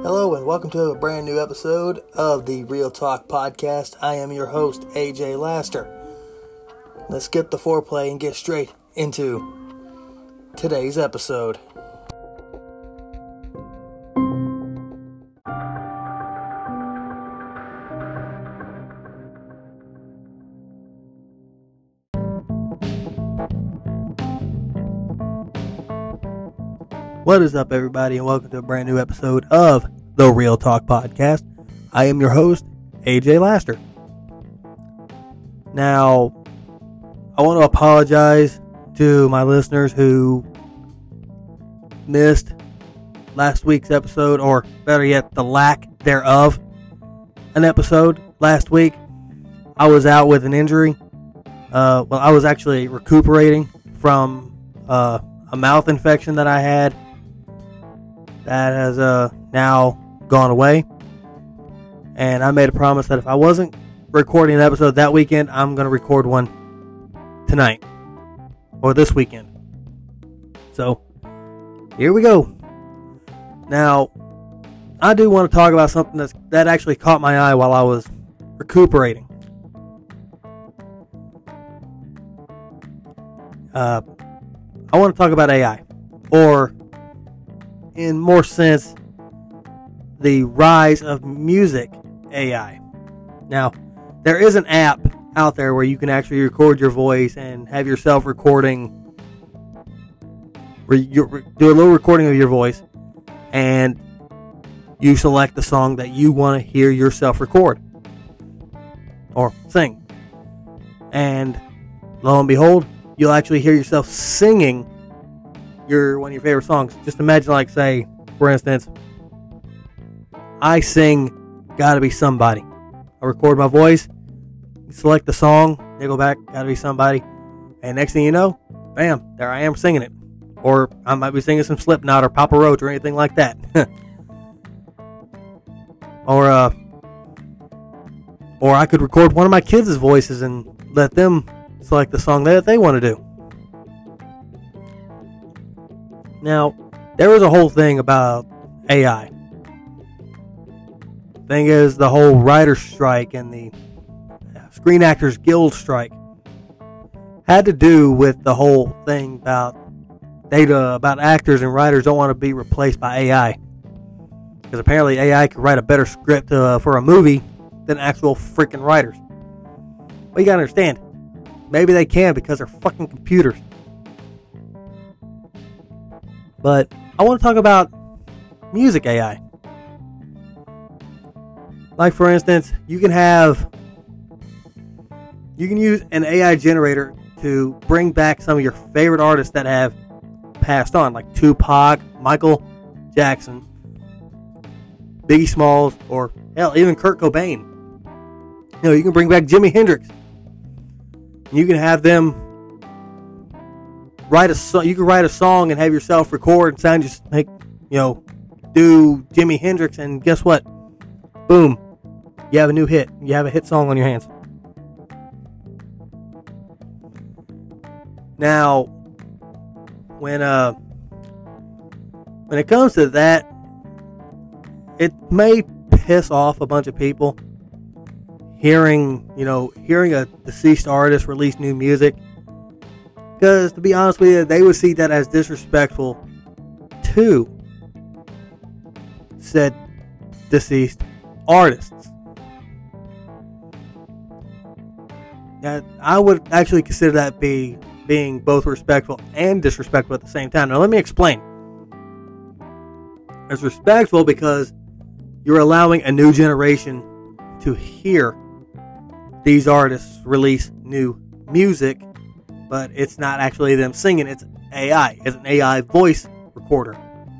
Hello and welcome to a brand new episode of the Real Talk Podcast. I am your host, AJ Laster. Let's get the foreplay and get straight into today's episode. What is up, everybody, and welcome to a brand new episode of the Real Talk Podcast. I am your host, AJ Laster. Now, I want to apologize to my listeners who missed last week's episode, or better yet, the lack thereof an episode last week. I was out with an injury. I was actually recuperating from a mouth infection that I had. That has now gone away. And I made a promise that if I wasn't recording an episode that weekend, I'm going to record one tonight. Or this weekend. So, here we go. Now, I do want to talk about something that actually caught my eye while I was recuperating. I want to talk about AI. Or, in more sense, the rise of music AI. Now, there is an app out there where you can actually record your voice and have yourself recording, do a little recording of your voice, and you select the song that you want to hear yourself record or sing. And lo and behold, you'll actually hear yourself singing one of your favorite songs. Just imagine, like, say, for instance, I sing Gotta Be Somebody. I record my voice, select the song, Nickelback, Gotta Be Somebody, and next thing you know, bam, there I am singing it. Or I might be singing some Slipknot or Papa Roach or anything like that. Or I could record one of my kids' voices and let them select the song that they want to do. Now, there was a whole thing about AI. Thing is, the whole writer's strike and the Screen Actors Guild strike had to do with the whole thing about data, about actors and writers don't want to be replaced by AI. Because apparently AI could write a better script for a movie than actual freaking writers. Well, you gotta understand, maybe they can because they're fucking computers. But I want to talk about music AI. Like, for instance, you can use an AI generator to bring back some of your favorite artists that have passed on, like Tupac, Michael Jackson, Biggie Smalls, or hell, even Kurt Cobain. You know, you can bring back Jimi Hendrix. You can have them write a song. You can write a song and have yourself record and sound just like, do Jimi Hendrix, and guess what? Boom. You have a new hit. You have a hit song on your hands. Now, when it comes to that, it may piss off a bunch of people hearing a deceased artist release new music. Because, to be honest with you, they would see that as disrespectful to said deceased artists. Now, I would actually consider that being both respectful and disrespectful at the same time. Now, let me explain. It's respectful because you're allowing a new generation to hear these artists release new music, but it's not actually them singing, it's AI. It's an AI voice recorder.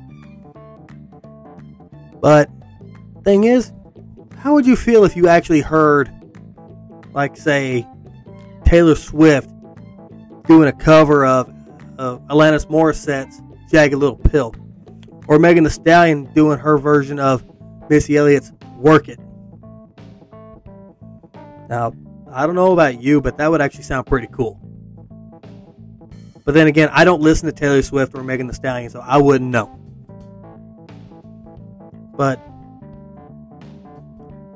But, thing is, how would you feel if you actually heard, like, say, Taylor Swift doing a cover of Alanis Morissette's Jagged Little Pill? Or Megan Thee Stallion doing her version of Missy Elliott's Work It? Now, I don't know about you, but that would actually sound pretty cool. But then again, I don't listen to Taylor Swift or Megan Thee Stallion, so I wouldn't know. But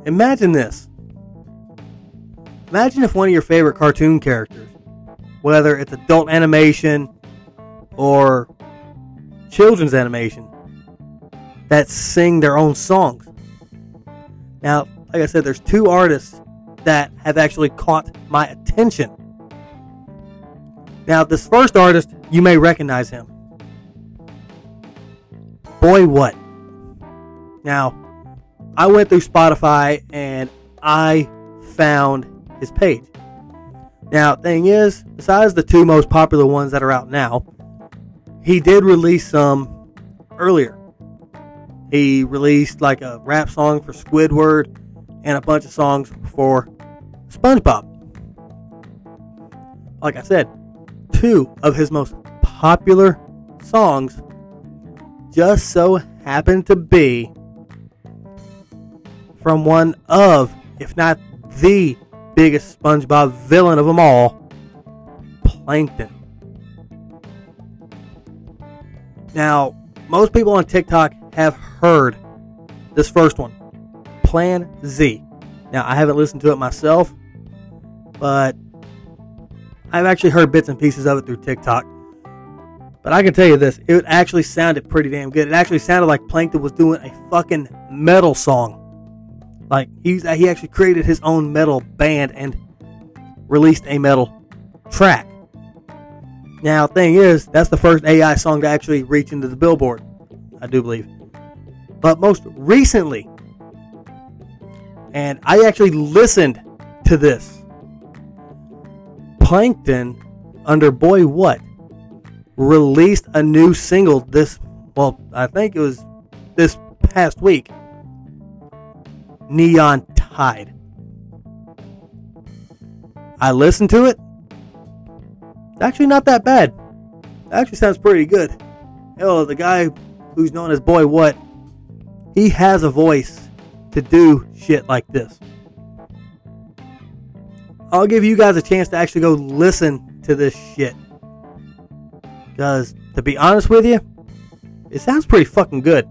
imagine this. Imagine if one of your favorite cartoon characters, whether it's adult animation or children's animation, that sing their own songs. Now, like I said, there's two artists that have actually caught my attention. Now, this first artist, you may recognize him. Boy What. Now, I went through Spotify and I found his page. Now, thing is, besides the two most popular ones that are out now, he did release some earlier. He released like a rap song for Squidward and a bunch of songs for SpongeBob. Like I said, two of his most popular songs just so happen to be from one of, if not the biggest SpongeBob villain of them all, Plankton. Now, most people on TikTok have heard this first one, Plan Z. Now, I haven't listened to it myself, but I've actually heard bits and pieces of it through TikTok. But I can tell you this, it actually sounded pretty damn good. It actually sounded like Plankton was doing a fucking metal song. Like, he actually created his own metal band and released a metal track. Now, thing is, that's the first AI song to actually reach into the Billboard, I do believe. But most recently, and I actually listened to this, Plankton, under Boy What, released a new single I think it was this past week, Neon Tide. I listened to it. It's actually not that bad. It actually sounds pretty good. Hell, the guy who's known as Boy What, he has a voice to do shit like this. I'll give you guys a chance to actually go listen to this shit. Because, to be honest with you, it sounds pretty fucking good.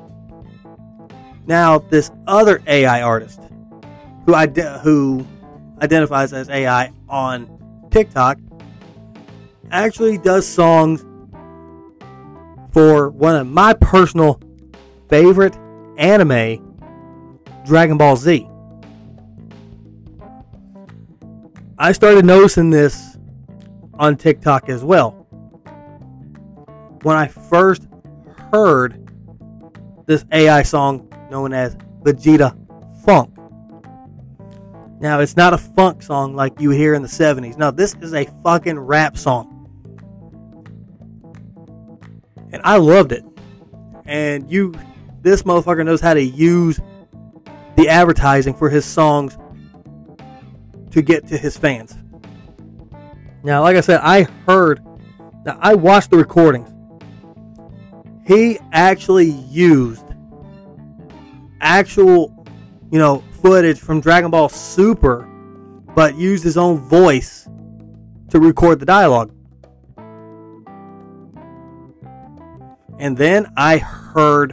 Now, this other AI artist who identifies as AI on TikTok actually does songs for one of my personal favorite anime, Dragon Ball Z. I started noticing this on TikTok as well. When I first heard this AI song known as Vegeta Funk. Now, it's not a funk song like you hear in the 70s. No, this is a fucking rap song. And I loved it. And this motherfucker knows how to use the advertising for his songs to get to his fans. Now, like I said, I watched the recordings. He actually used actual, footage from Dragon Ball Super, but used his own voice to record the dialogue. And then I heard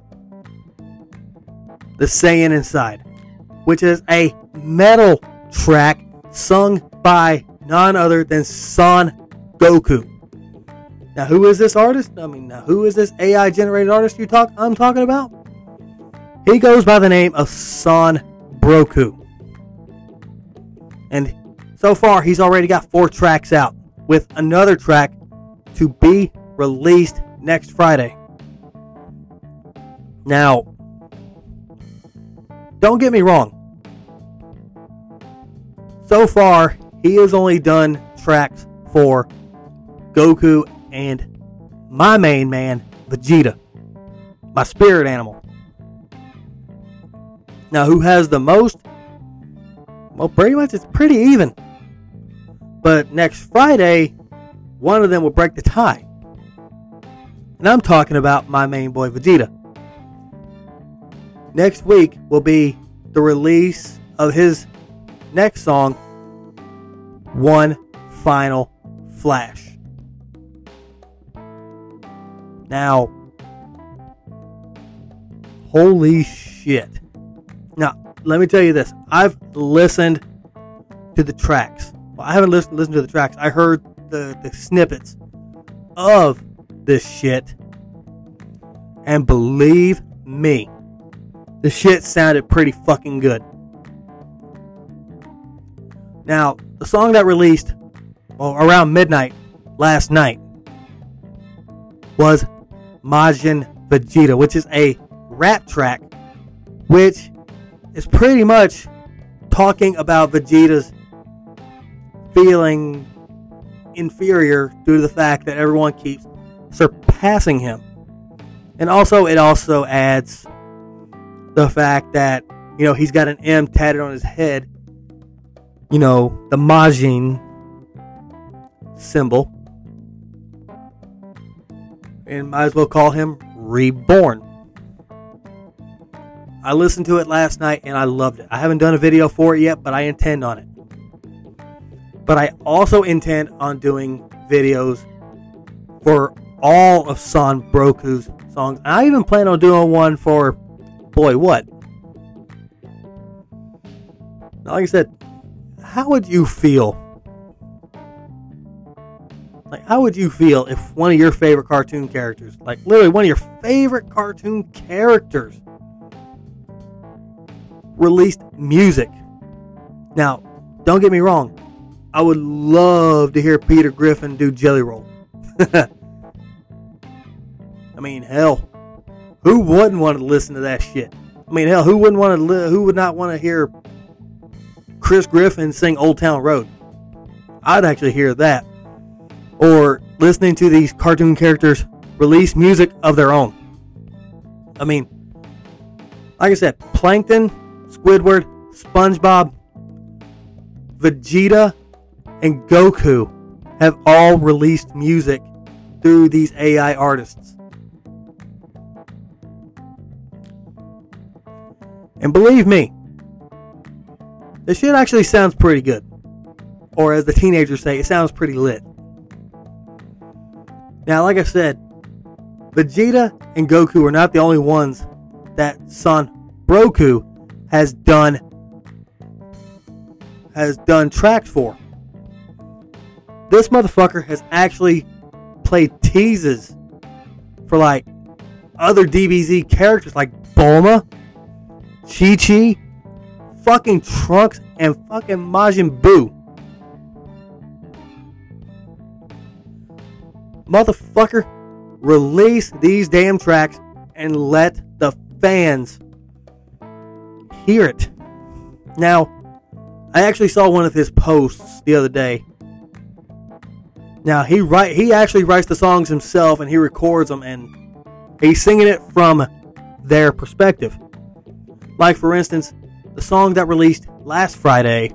the Saiyan Inside, which is a metal track sung by none other than Son Goku. Now, who is this artist? Who is this AI generated artist I'm talking about? He goes by the name of Son Broku. And so far, he's already got 4 tracks out, with another track to be released next Friday. Now, don't get me wrong. So far, he has only done tracks for Goku and my main man, Vegeta, my spirit animal. Now, who has the most? Well, pretty much it's pretty even. But next Friday, one of them will break the tie. And I'm talking about my main boy, Vegeta. Next week will be the release of his next song, One Final Flash. Now, holy shit. Now, let me tell you this. I've listened to the tracks. Well, I haven't listened to the tracks. I heard the snippets of this shit. And believe me, the shit sounded pretty fucking good. Now, the song that released around midnight last night was Majin Vegeta, which is a rap track, which is pretty much talking about Vegeta's feeling inferior due to the fact that everyone keeps surpassing him. And also, it also adds the fact that, you know, he's got an M tatted on his head. You know, the Majin symbol. And might as well call him Reborn. I listened to it last night and I loved it. I haven't done a video for it yet, but I intend on it. But I also intend on doing videos for all of Son Broku's songs. I even plan on doing one for Boy What. Now, like I said, how would you feel? Like, how would you feel if one of your favorite cartoon characters, like literally one of your favorite cartoon characters, released music? Now, don't get me wrong. I would love to hear Peter Griffin do Jelly Roll. I mean, hell, who wouldn't want to listen to that shit? I mean, hell, who would not want to hear Chris Griffin sing Old Town Road? I'd actually hear that. Or listening to these cartoon characters release music of their own. I mean, like I said, Plankton, Squidward, SpongeBob, Vegeta, and Goku have all released music through these AI artists. And believe me, this shit actually sounds pretty good. Or as the teenagers say, it sounds pretty lit. Now, like I said, Vegeta and Goku are not the only ones that Son Broku has done tracks for. This motherfucker has actually played teases for like other DBZ characters like Bulma, Chi-Chi, fucking Trunks, and fucking Majin Buu. Motherfucker, release these damn tracks and let the fans hear it. Now, I actually saw one of his posts the other day. Now, he actually writes the songs himself and he records them and he's singing it from their perspective. Like, for instance, the song that released last Friday,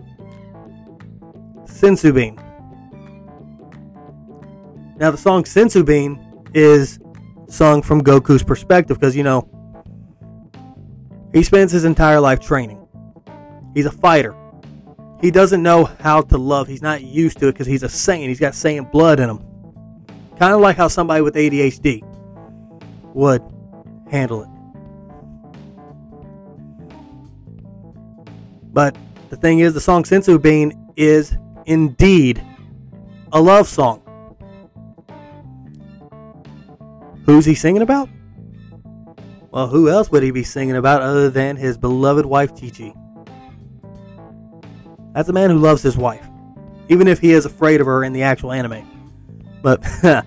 Senzu Bean. Now, the song Senzu Bean is sung from Goku's perspective because, you know, he spends his entire life training. He's a fighter. He doesn't know how to love. He's not used to it because he's a Saiyan. He's got Saiyan blood in him. Kind of like how somebody with ADHD would handle it. But the thing is, the song Senzu Bean is indeed a love song. Who's he singing about? Well, who else would he be singing about other than his beloved wife, Chi-Chi? That's a man who loves his wife, even if he is afraid of her in the actual anime. But,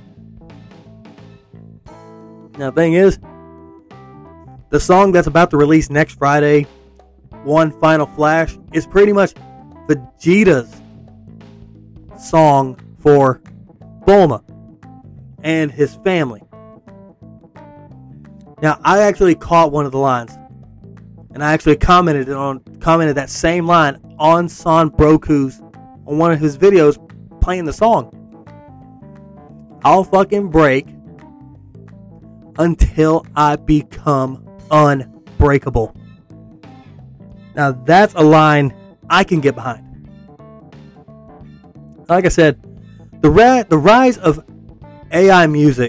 now the thing is, the song that's about to release next Friday, One Final Flash, is pretty much Vegeta's song for Bulma and his family. Now, I actually caught one of the lines, and I actually commented that same line on Son Broku's, on one of his videos, playing the song. I'll fucking break until I become unbreakable. Now, that's a line I can get behind. Like I said, the rise of AI music,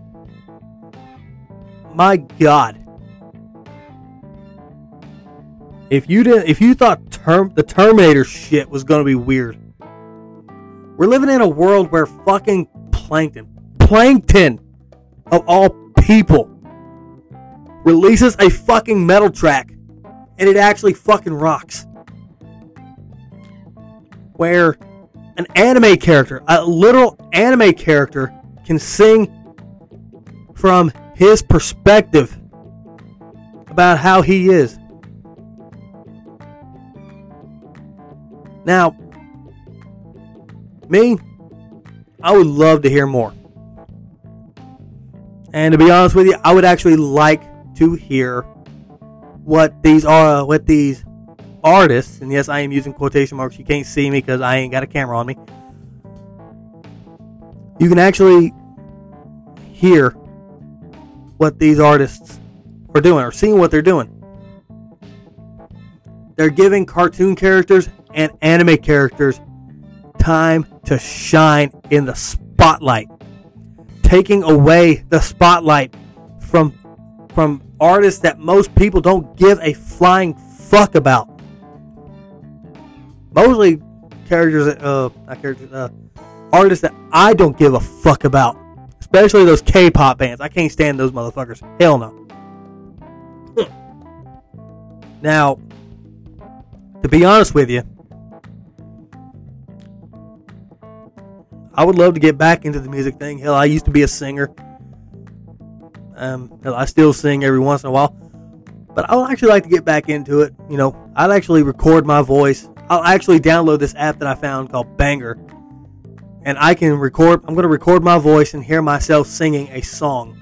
my God. If you thought the Terminator shit was gonna be weird, we're living in a world where fucking plankton of all people, releases a fucking metal track, and it actually fucking rocks. Where an anime character, a literal anime character, can sing from his perspective about how he is. Now, me, I would love to hear more. And to be honest with you, I would actually like to hear what these artists, and yes, I am using quotation marks. You can't see me because I ain't got a camera on me. You can actually hear what these artists are doing, or seeing what they're doing. They're giving cartoon characters and anime characters time to shine in the spotlight, taking away the spotlight from artists that most people don't give a flying fuck about. Mostly artists that I don't give a fuck about, especially those K-pop bands. I can't stand those motherfuckers. Hell no. Now, to be honest with you, I would love to get back into the music thing. Hell, I used to be a singer. Hell, I still sing every once in a while. But I would actually like to get back into it. You know, I'd actually record my voice. I'll actually download this app that I found called Banger. And I can record, I'm going to record my voice and hear myself singing a song.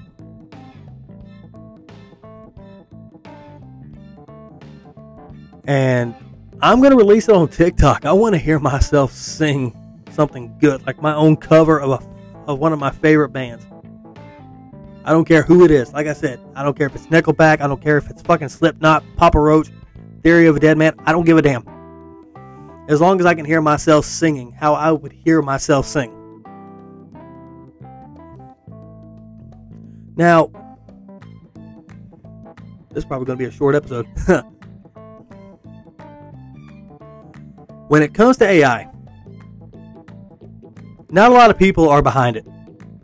And I'm going to release it on TikTok. I want to hear myself sing something good, like my own cover of one of my favorite bands. I don't care who it is. Like I said, I don't care if it's Nickelback. I don't care if it's fucking Slipknot, Papa Roach, Theory of a Dead Man. I don't give a damn. As long as I can hear myself singing how I would hear myself sing. Now, this is probably going to be a short episode. When it comes to AI, not a lot of people are behind it.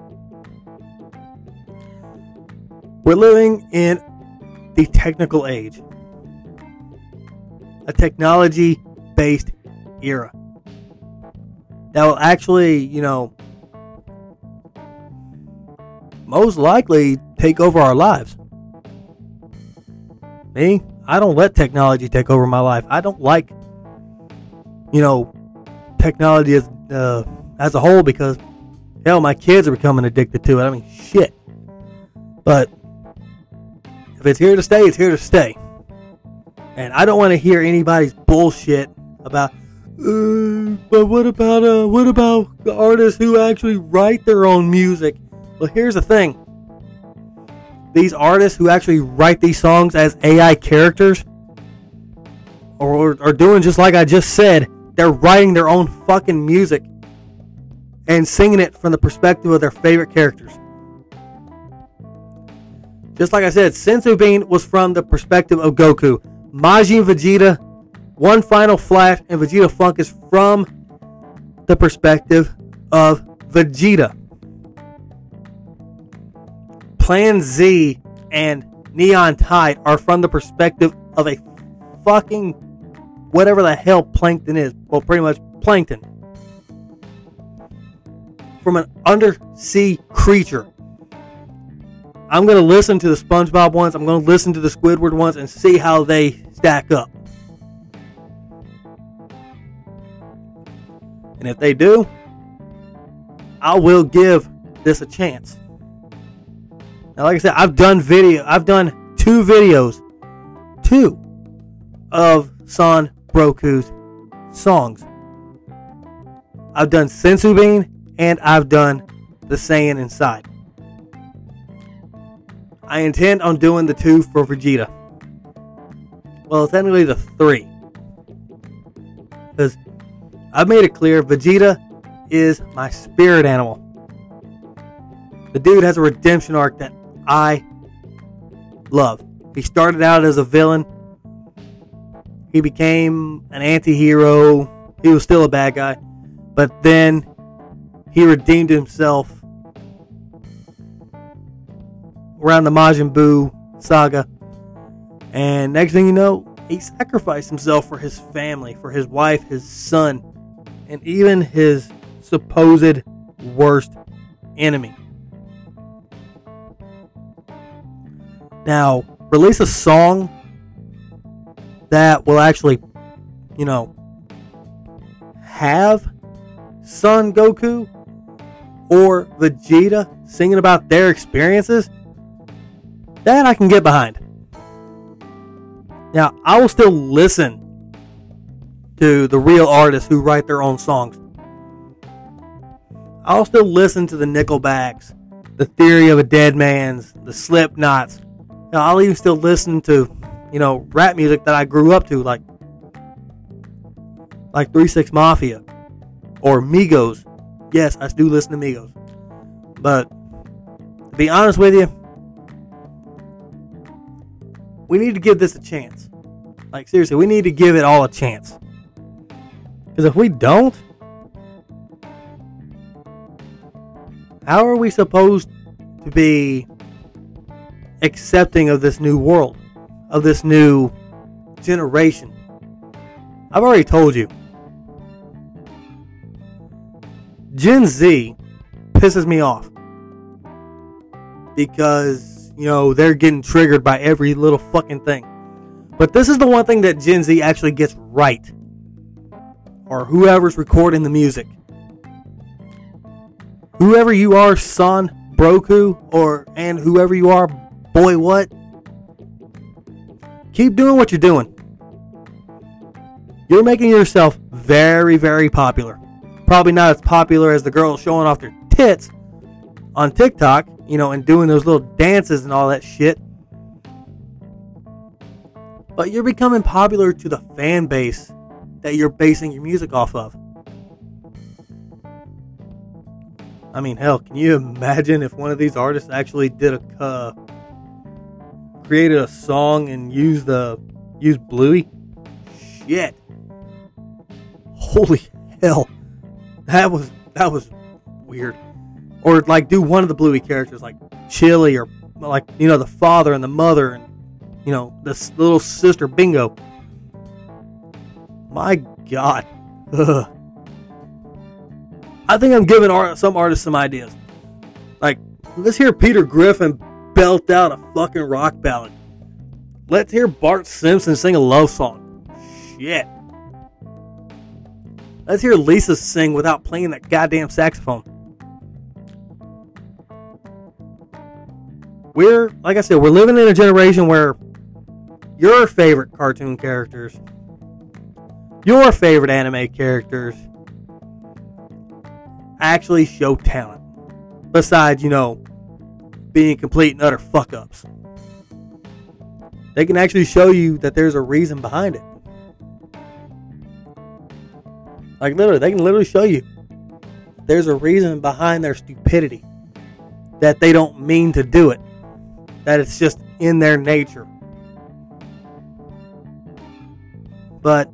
We're living in the technical age. A technology-based era. That will actually, most likely take over our lives. Me, I don't let technology take over my life. I don't like, technology as a whole, because, hell, my kids are becoming addicted to it. I mean, shit. But if it's here to stay, it's here to stay. And I don't want to hear anybody's bullshit about, but what about the artists who actually write their own music? Well, here's the thing. These artists who actually write these songs as AI characters are doing just like I just said. They're writing their own fucking music and singing it from the perspective of their favorite characters. Just like I said, Senzu Bean was from the perspective of Goku. Majin Vegeta, One Final Flash, and Vegeta Funk is from the perspective of Vegeta. Plan Z and Neon Tide are from the perspective of a fucking whatever the hell Plankton is. Well, pretty much Plankton. From an undersea creature. I'm going to listen to the SpongeBob ones. I'm going to listen to the Squidward ones and see how they stack up. And if they do, I will give this a chance. Now, like I said, I've done 2 videos. 2 of Son Broku's songs. I've done Senzu Bean and I've done the Saiyan Inside. I intend on doing the 2 for Vegeta. Well, technically the 3. Because I've made it clear Vegeta is my spirit animal. The dude has a redemption arc that I love. He started out as a villain, he became an anti-hero. He was still a bad guy. But then he redeemed himself around the Majin Buu saga. And next thing you know, he sacrificed himself for his family, for his wife, his son, and even his supposed worst enemy. Now, release a song that will actually, have Son Goku or Vegeta singing about their experiences, that I can get behind. Now, I will still listen to the real artists who write their own songs. I'll still listen to the Nickelbacks, the Theory of a Dead Man's, the Slipknots. Now, I'll even still listen to, rap music that I grew up to, like 3 6 Mafia or Migos. Yes, I do listen to Migos. But to be honest with you, we need to give this a chance. Like, seriously, we need to give it all a chance. Because if we don't, how are we supposed to be accepting of this new world, of this new generation? I've already told you. Gen Z pisses me off because, they're getting triggered by every little fucking thing. But this is the one thing that Gen Z actually gets right. Or whoever's recording the music. Whoever you are, Son Broku, and whoever you are, Boy What, keep doing what you're doing. You're making yourself very, very popular. Probably not as popular as the girls showing off their tits on TikTok, and doing those little dances and all that shit. But you're becoming popular to the fan base that you're basing your music off of. I mean, hell, can you imagine if one of these artists actually did created a song and used Bluey? Shit. Holy hell. That was weird. Or do one of the Bluey characters, like Chili, or the father and the mother, and this little sister Bingo. My God. Ugh. I think I'm giving some artists some ideas. Let's hear Peter Griffin belt out a fucking rock ballad. Let's hear Bart Simpson sing a love song. Shit. Let's hear Lisa sing without playing that goddamn saxophone. Like I said, we're living in a generation where your favorite cartoon characters, your favorite anime characters, actually show talent. Besides, being complete and utter fuck-ups. They can actually show you that there's a reason behind it. They can literally show you there's a reason behind their stupidity. That they don't mean to do it. That it's just in their nature. But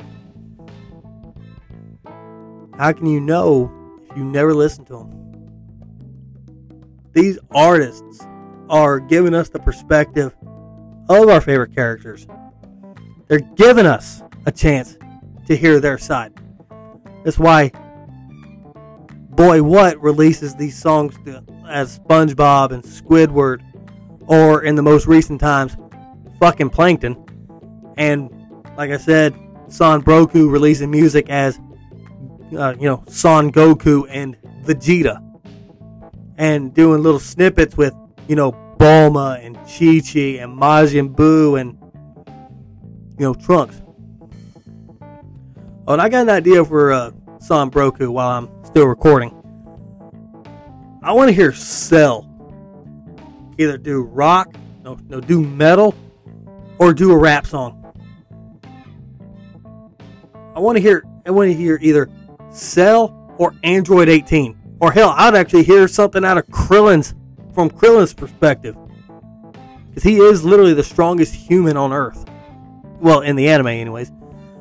how can you know if you never listen to them? These artists are giving us the perspective of our favorite characters. They're giving us a chance to hear their side. That's why Boy What releases these songs as SpongeBob and Squidward, or in the most recent times, fucking Plankton. And like I said, Son Broku releasing music as Son Goku and Vegeta, and doing little snippets with Bulma and Chi-Chi and Majin Buu and Trunks. Oh, and I got an idea for Son Broku while I'm still recording. I want to hear Cell either do rock, do metal, or do a rap song. I want to hear either Cell or Android 18. Or hell, I'd actually hear something out of from Krillin's perspective. Because he is literally the strongest human on Earth. Well, in the anime anyways.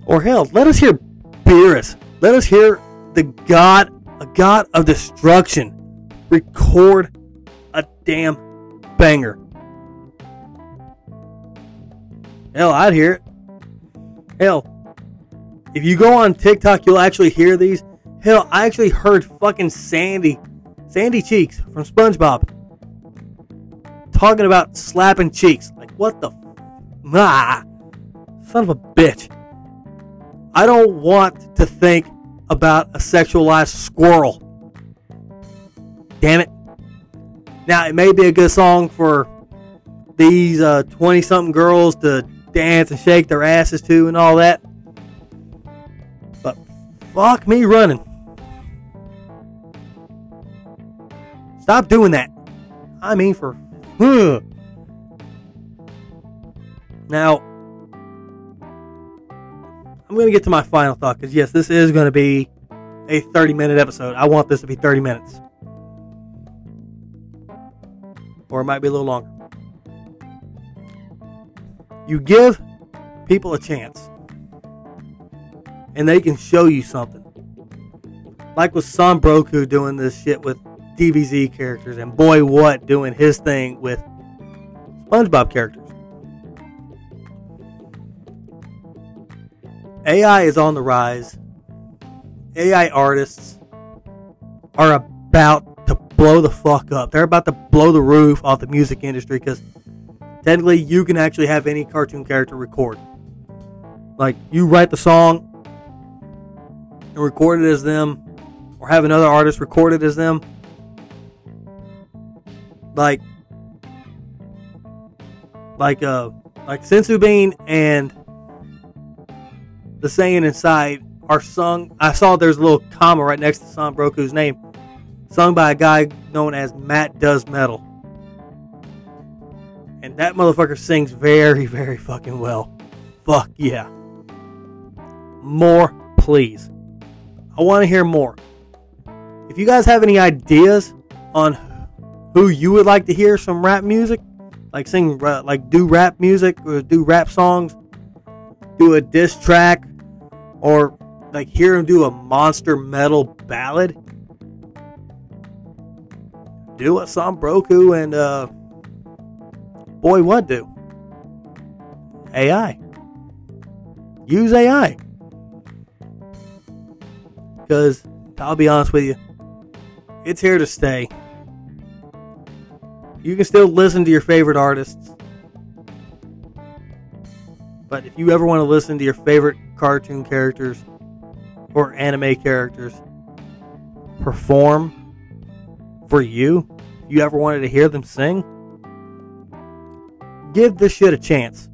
Or hell, let us hear Beerus. Let us hear a god of destruction record a damn banger. Hell, I'd hear it. Hell, if you go on TikTok, you'll actually hear these. Hell, I actually heard fucking Sandy Cheeks from SpongeBob talking about slapping cheeks. Like, what the son of a bitch. I don't want to think about a sexualized squirrel. Damn it. Now, it may be a good song for these 20-something girls to dance and shake their asses to and all that. But fuck me running. Stop doing that. I mean, for... Now, I'm going to get to my final thought, because yes, this is going to be a 30-minute episode. I want this to be 30 minutes. Or it might be a little longer. You give people a chance, and they can show you something. Like with Son Broku doing this shit with DBZ characters, and Boy What doing his thing with SpongeBob characters. AI is on the rise. AI artists are about to blow the fuck up. They're about to blow the roof off the music industry, because technically you can actually have any cartoon character record. Like, you write the song and record it as them, or have another artist record it as them. Like Senzu Bean and the Saiyan Inside are sung. I saw there's a little comma right next to Son Broku's name, sung by a guy known as Matt Does Metal. And that motherfucker sings very, very fucking well. Fuck yeah. More, please. I want to hear more. If you guys have any ideas on who you would like to hear some rap music, like do rap music, or do rap songs, do a diss track, or like hear him do a monster metal ballad, do what Son Broku and Boy What do. AI. Use AI. Because, I'll be honest with you, it's here to stay. You can still listen to your favorite artists. But if you ever want to listen to your favorite cartoon characters or anime characters perform for you, if you ever wanted to hear them sing, give this shit a chance.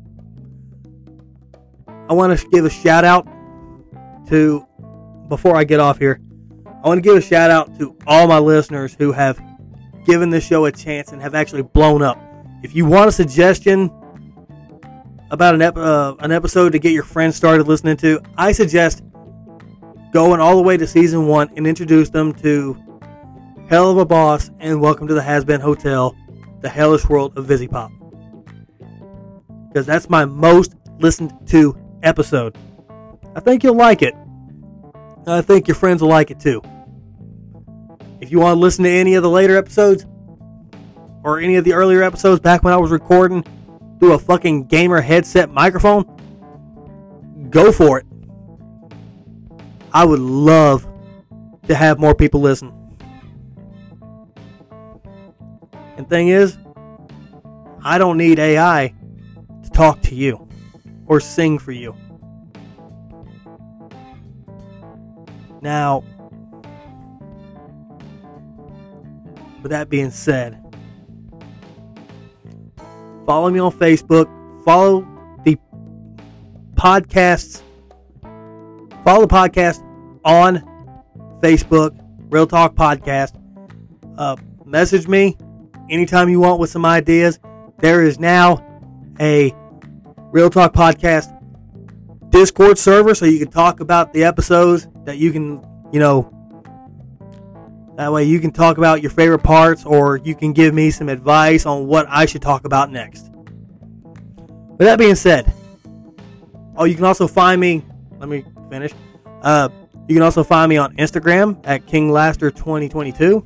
I want to give a shout out to, before I get off here, I want to give a shout out to all my listeners who have given this show a chance and have actually blown up. If you want a suggestion about an episode to get your friends started listening to, I suggest going all the way to season 1 and introduce them to Hell of a Boss and Welcome to the Has-Been Hotel, the hellish world of VisiPop. Because that's my most listened to episode. I think you'll like it. And I think your friends will like it too. If you want to listen to any of the later episodes, or any of the earlier episodes back when I was recording through a fucking gamer headset microphone, go for it. I would love to have more people listen. And thing is, I don't need AI to talk to you or sing for you. Now, with that being said, follow me on Facebook. Follow the podcast on Facebook, Real Talk Podcast. Message me anytime you want with some ideas. There is now a Real Talk Podcast Discord server, so you can talk about the episodes that you can, that way you can talk about your favorite parts, or you can give me some advice on what I should talk about next. With that being said, you can also find me let me finish. You can also find me on Instagram at KingLaster2022.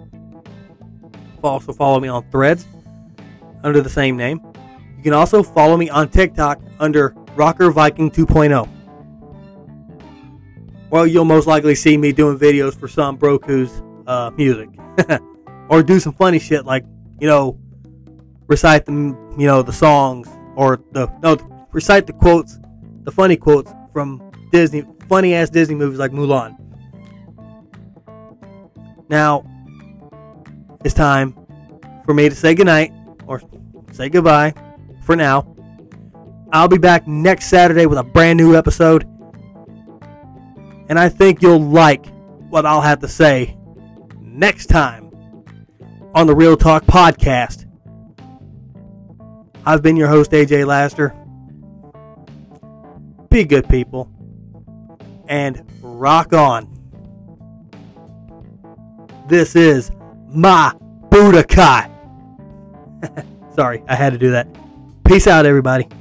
Also follow me on Threads under the same name. You can also follow me on TikTok under Rocker Viking 2.0. Well, you'll most likely see me doing videos for some broke who's music. Or do some funny shit like, recite the songs or recite the quotes, the funny quotes from Disney, funny ass Disney movies like Mulan. Now, it's time for me to say goodnight or say goodbye for now. I'll be back next Saturday with a brand new episode. And I think you'll like what I'll have to say next time on the Real Talk Podcast. I've been your host, AJ Laster. Be good people. And rock on. This is my Budokai. Sorry, I had to do that. Peace out, everybody.